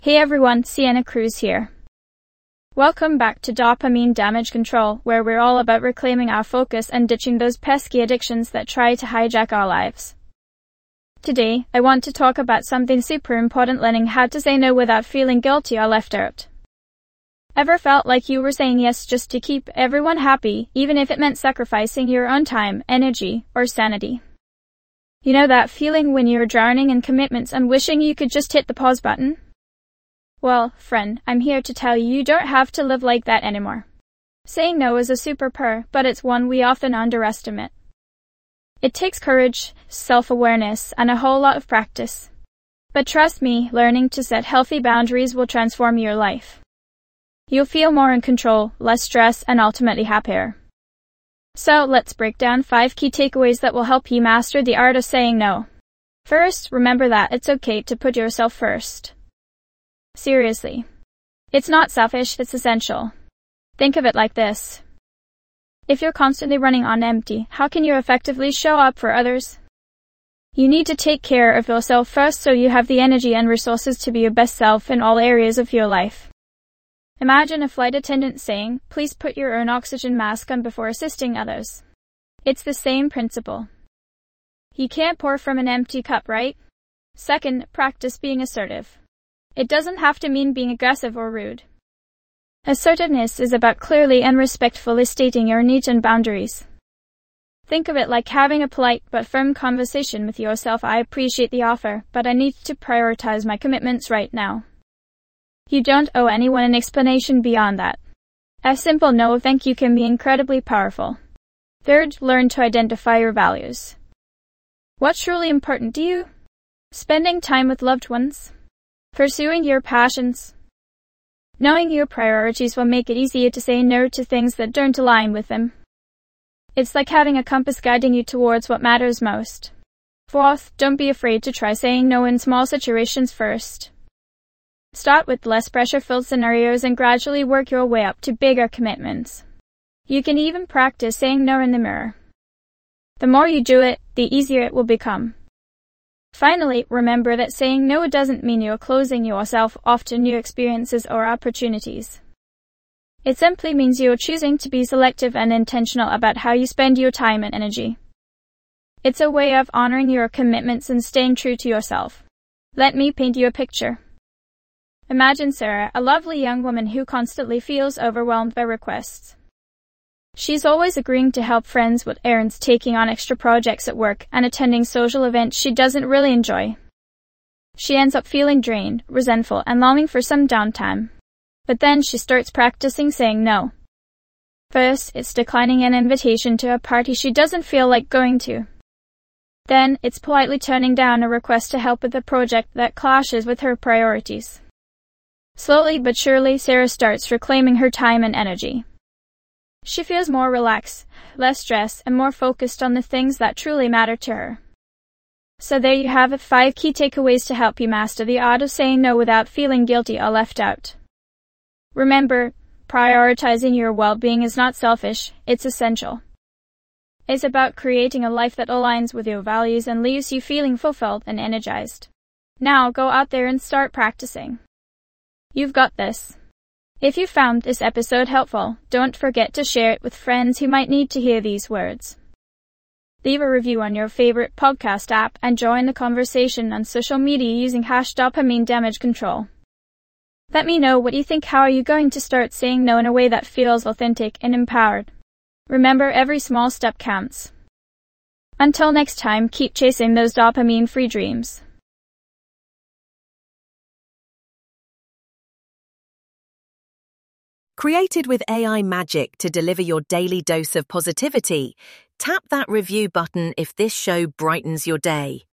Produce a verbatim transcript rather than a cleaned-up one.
Hey everyone, Sienna Cruz here. Welcome back to Dopamine Damage Control, where we're all about reclaiming our focus and ditching those pesky addictions that try to hijack our lives. Today, I want to talk about something super important: learning how to say no without feeling guilty or left out. Ever felt like you were saying yes just to keep everyone happy, even if it meant sacrificing your own time, energy, or sanity? You know that feeling when you're drowning in commitments and wishing you could just hit the pause button? Well, friend, I'm here to tell you you don't have to live like that anymore. Saying no is a superpower, but it's one we often underestimate. It takes courage, self-awareness, and a whole lot of practice. But trust me, learning to set healthy boundaries will transform your life. You'll feel more in control, less stress, and ultimately happier. So, let's break down five key takeaways that will help you master the art of saying no. First, remember that it's okay to put yourself first. Seriously. It's not selfish, it's essential. Think of it like this. If you're constantly running on empty, how can you effectively show up for others? You need to take care of yourself first so you have the energy and resources to be your best self in all areas of your life. Imagine a flight attendant saying, "Please put your own oxygen mask on before assisting others." It's the same principle. You can't pour from an empty cup, right? Second, practice being assertive. It doesn't have to mean being aggressive or rude. Assertiveness is about clearly and respectfully stating your needs and boundaries. Think of it like having a polite but firm conversation with yourself. "I appreciate the offer, but I need to prioritize my commitments right now." You don't owe anyone an explanation beyond that. A simple no thank you can be incredibly powerful. Third, learn to identify your values. What's truly important to you? Spending time with loved ones? Pursuing your passions? Knowing your priorities will make it easier to say no to things that don't align with them. It's like having a compass guiding you towards what matters most. Fourth, don't be afraid to try saying no in small situations first. Start with less pressure-filled scenarios and gradually work your way up to bigger commitments. You can even practice saying no in the mirror. The more you do it, the easier it will become. Finally, remember that saying no doesn't mean you're closing yourself off to new experiences or opportunities. It simply means you're choosing to be selective and intentional about how you spend your time and energy. It's a way of honoring your commitments and staying true to yourself. Let me paint you a picture. Imagine Sarah, a lovely young woman who constantly feels overwhelmed by requests. She's always agreeing to help friends with errands, taking on extra projects at work, and attending social events she doesn't really enjoy. She ends up feeling drained, resentful, and longing for some downtime. But then she starts practicing saying no. First, it's declining an invitation to a party she doesn't feel like going to. Then, it's politely turning down a request to help with a project that clashes with her priorities. Slowly but surely, Sarah starts reclaiming her time and energy. She feels more relaxed, less stressed, and more focused on the things that truly matter to her. So there you have it, five key takeaways to help you master the art of saying no without feeling guilty or left out. Remember, prioritizing your well-being is not selfish, it's essential. It's about creating a life that aligns with your values and leaves you feeling fulfilled and energized. Now go out there and start practicing. You've got this. If you found this episode helpful, don't forget to share it with friends who might need to hear these words. Leave a review on your favorite podcast app and join the conversation on social media using hash Dopamine Damage Control. Let me know what you think. How are you going to start saying no in a way that feels authentic and empowered? Remember, every small step counts. Until next time, keep chasing those dopamine-free dreams. Created with A I magic to deliver your daily dose of positivity, tap that review button if this show brightens your day.